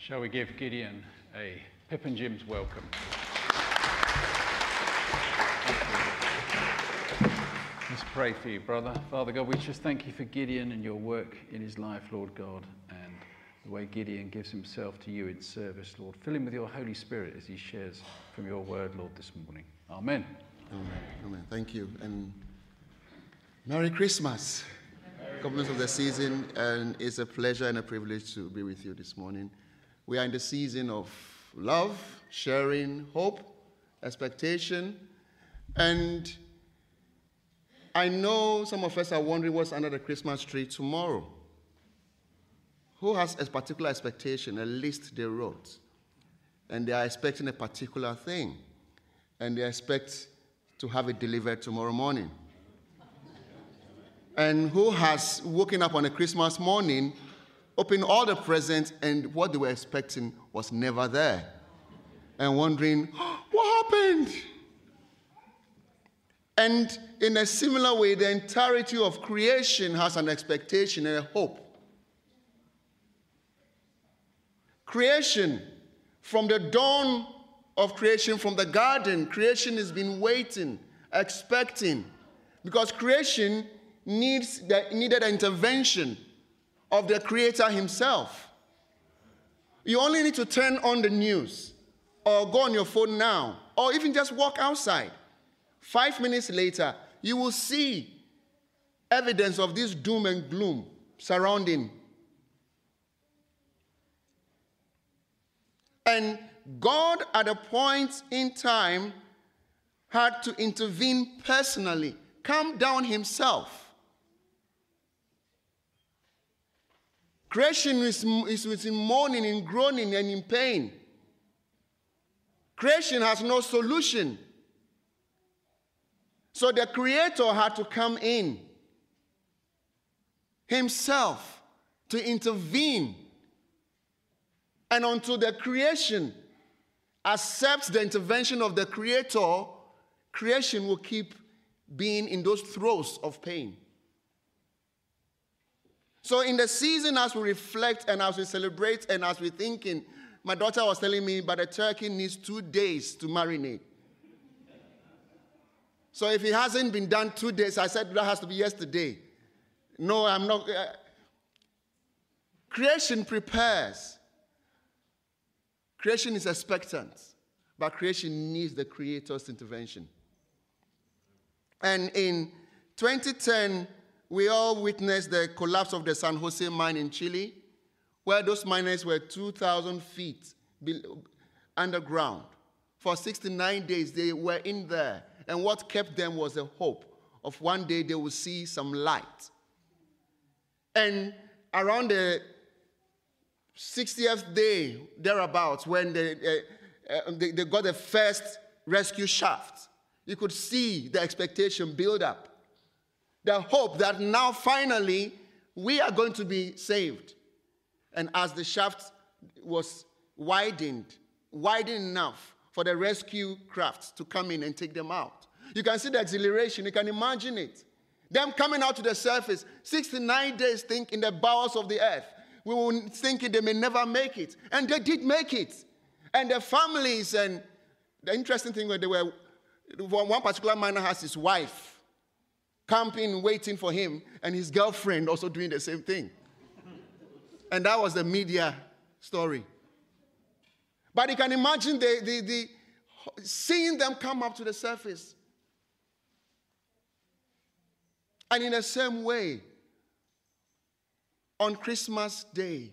Shall we give Gideon a Pip and Jim's welcome? Let's pray for you, brother. Father God, we just thank you for Gideon and your work in his life, Lord God, and the way Gideon gives himself to you in service, Lord. Fill him with your Holy Spirit as he shares from your word, Lord, this morning. Amen. Amen. Amen. Thank you. And Merry Christmas. Compliments of the season, and it's a pleasure and a privilege to be with you this morning. We are in the season of love, sharing, hope, expectation, and I know some of us are wondering what's under the Christmas tree tomorrow. Who has a particular expectation, a list they wrote, and they are expecting a particular thing, and they expect to have it delivered tomorrow morning? And who has woken up on a Christmas morning, opened all the presents, and what they were expecting was never there, and wondering, what happened? And in a similar way, the entirety of creation has an expectation and a hope. Creation, from the dawn of creation, from the garden, creation has been waiting, expecting, because creation needed the intervention of the Creator himself. You only need to turn on the news or go on your phone now or even just walk outside. 5 minutes later, you will see evidence of this doom and gloom surrounding. And God, at a point in time, had to intervene personally, come down himself. Creation is in mourning, in groaning, and in pain. Creation has no solution. So the Creator had to come in himself to intervene. And until the creation accepts the intervention of the Creator, creation will keep being in those throes of pain. So in the season, as we reflect and as we celebrate and as we're thinking, my daughter was telling me, but a turkey needs 2 days to marinate. So if it hasn't been done 2 days, I said that has to be yesterday. No, I'm not. Creation prepares. Creation is expectant, but creation needs the Creator's intervention. And in 2010, we all witnessed the collapse of the San Jose mine in Chile, where those miners were 2,000 feet underground. For 69 days, they were in there. And what kept them was the hope of one day they will see some light. And around the 60th day, thereabouts, when they got the first rescue shaft, you could see the expectation build up. The hope that now finally we are going to be saved. And as the shaft was widened enough for the rescue crafts to come in and take them out, you can see the exhilaration. You can imagine it. Them coming out to the surface, 69 days think in the bowels of the earth. We were thinking they may never make it. And they did make it. And the families, and the interesting thing was one particular miner has his wife camping, waiting for him, and his girlfriend also doing the same thing. And that was the media story. But you can imagine the seeing them come up to the surface. And in the same way, on Christmas Day,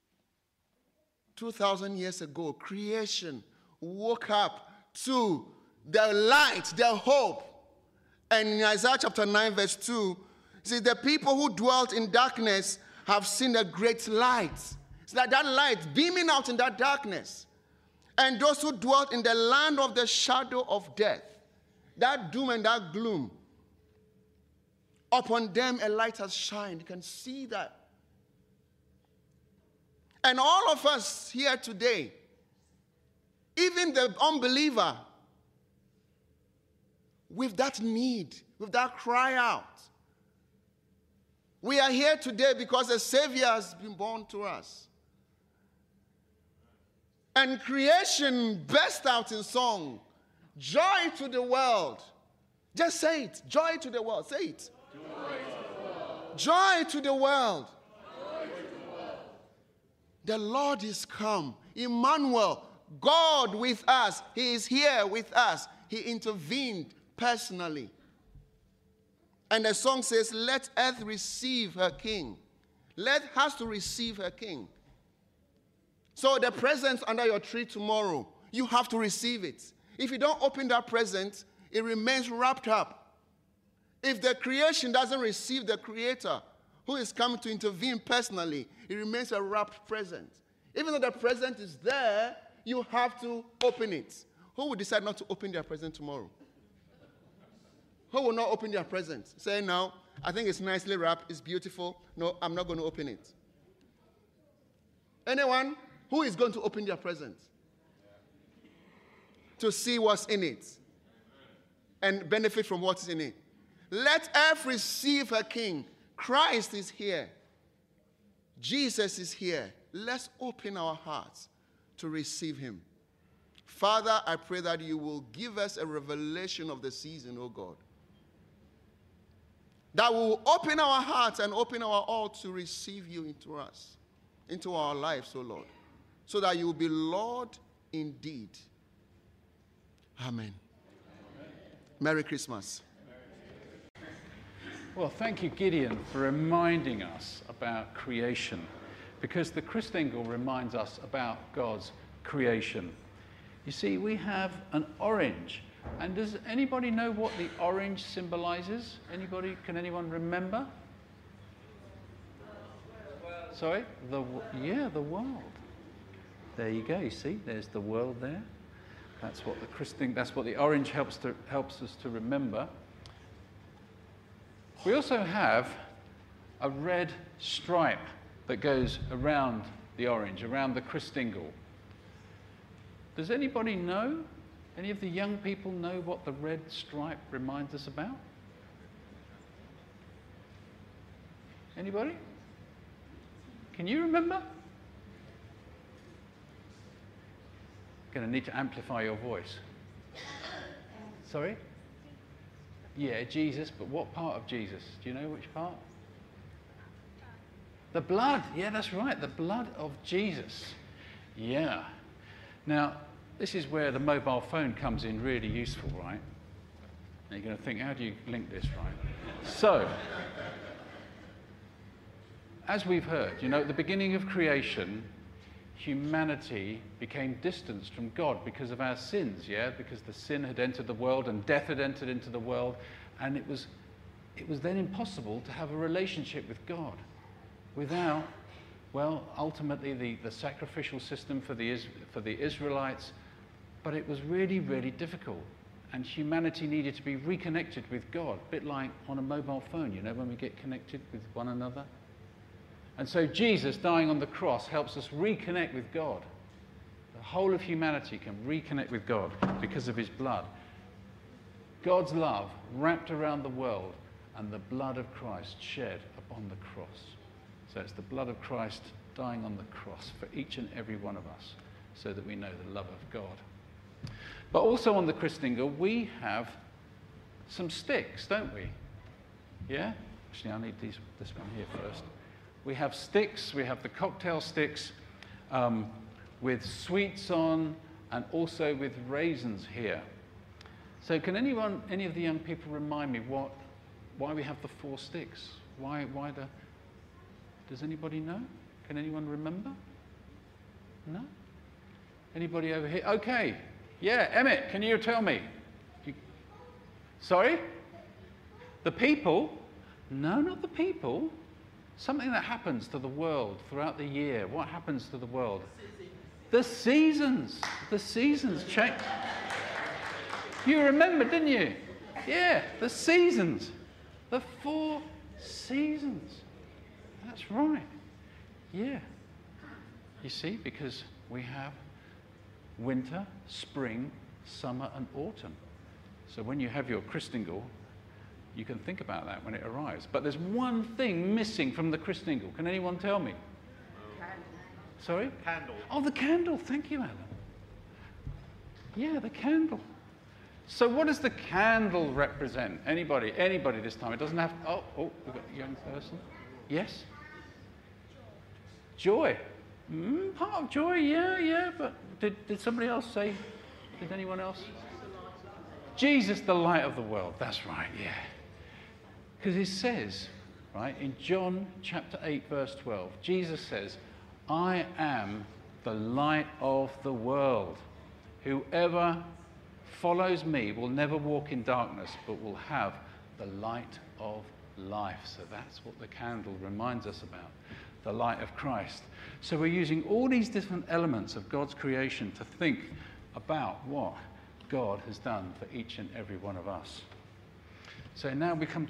2,000 years ago, creation woke up to the light, the hope. And in Isaiah chapter 9, verse 2, it says, the people who dwelt in darkness have seen a great light. It's like that light beaming out in that darkness. And those who dwelt in the land of the shadow of death, that doom and that gloom, upon them a light has shined. You can see that. And all of us here today, even the unbeliever, with that need, with that cry out. We are here today because a Savior has been born to us. And creation burst out in song. Joy to the world. Just say it. Joy to the world. Say it. Joy to the world. The Lord is come. Emmanuel, God with us. He is here with us. He intervened personally. And the song says, let earth receive her king. Earth has to receive her king. So the presents under your tree tomorrow, you have to receive it. If you don't open that present, it remains wrapped up. If the creation doesn't receive the Creator, who is coming to intervene personally, it remains a wrapped present. Even though the present is there, you have to open it. Who will decide not to open their present tomorrow? Who will not open their present? Say, no, I think it's nicely wrapped, it's beautiful. No, I'm not going to open it. Anyone? Who is going to open their present? To see what's in it and benefit from what's in it. Let earth receive her king. Christ is here. Jesus is here. Let's open our hearts to receive him. Father, I pray that you will give us a revelation of the season, oh God. That will open our hearts and open our all to receive you into us, into our lives, oh Lord. So that you will be Lord indeed. Amen. Merry Christmas. Well, thank you, Gideon, for reminding us about creation, because the Christingle reminds us about God's creation. You see, we have an orange, and does anybody know what the orange symbolizes? Anybody? Can anyone remember? Sorry? The world. There you go. You see, there's the world there. That's what the orange helps us to remember. We also have a red stripe that goes around the orange, around the Christingle. Does anybody know? Any of the young people know what the red stripe reminds us about? Anybody? Can you remember? Going to need to amplify your voice. Sorry? Yeah, Jesus, but what part of Jesus? Do you know which part? The blood. Yeah, that's right, the blood of Jesus. Yeah. Now, this is where the mobile phone comes in really useful, right? Now you're going to think, how do you link this, right? So, as we've heard, you know, at the beginning of creation, humanity became distanced from God because of our sins, yeah? Because the sin had entered the world and death had entered into the world, and it was then impossible to have a relationship with God without, well, ultimately the sacrificial system for the Israelites, but it was really, really difficult. And humanity needed to be reconnected with God, a bit like on a mobile phone, you know, when we get connected with one another. And so Jesus dying on the cross helps us reconnect with God. The whole of humanity can reconnect with God because of his blood. God's love wrapped around the world and the blood of Christ shed upon the cross. So it's the blood of Christ dying on the cross for each and every one of us so that we know the love of God. But also on the Christingle, we have some sticks, don't we? Yeah? Actually, I need this one here first. We have sticks, we have the cocktail sticks with sweets on and also with raisins here. So can any of the young people remind me why we have the 4 sticks? Does anybody know? Can anyone remember? No? Anybody over here? Okay. Yeah, Emmett, can you tell me? Sorry? The people? No, not the people. Something that happens to the world throughout the year. What happens to the world? The seasons. The seasons change. You remember, didn't you? Yeah, the seasons. The 4 seasons. That's right. Yeah. You see, because we have winter, spring, summer, and autumn. So when you have your Christingle, you can think about that when it arrives. But there's one thing missing from the Christingle. Can anyone tell me? Sorry? Candle. Oh, the candle. Thank you, Alan. Yeah, the candle. So what does the candle represent? Anybody this time. It doesn't have... Oh, we've got a young person. Yes? Joy. Part of joy, yeah. But did somebody else say... Did anyone else? Jesus, the light of the world. That's right, yeah. Because it says, right, in John chapter 8, verse 12, Jesus says, I am the light of the world. Whoever follows me will never walk in darkness, but will have the light of life. So that's what the candle reminds us about, the light of Christ. So we're using all these different elements of God's creation to think about what God has done for each and every one of us. So now we come